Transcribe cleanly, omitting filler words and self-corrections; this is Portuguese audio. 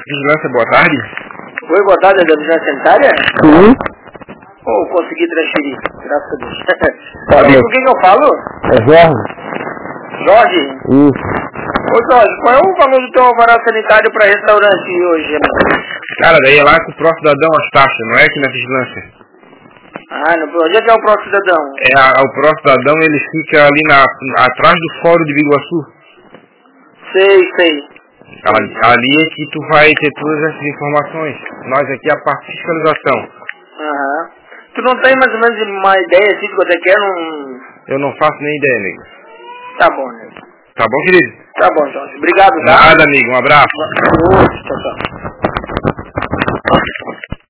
Vigilância, boa tarde. Oi, boa tarde, é da Vigilância Sanitária? Sim. Oh, consegui transferir, graças a Deus. Pode. Com quem que eu falo? É Jorge? Jorge? Isso. Ô Jorge, qual é o valor do teu alvará sanitário para restaurante hoje, amigo? Cara, daí é lá com o Pro Cidadão as taxas, não é aqui na vigilância. Ah, onde é que é o próximo cidadão? O Pro Cidadão, ele fica ali atrás do Fórum de Biguaçu. Sei. Ali é que tu vai ter todas essas informações. Nós aqui é a parte de fiscalização. Aham. Tu não tem mais ou menos uma ideia assim de quanto é que é? Eu não faço nem ideia, amigo. Tá bom, né? Tá bom, querido? Tá bom, Jorge. Obrigado, tá? Nada, amigo. Um abraço. Tchau.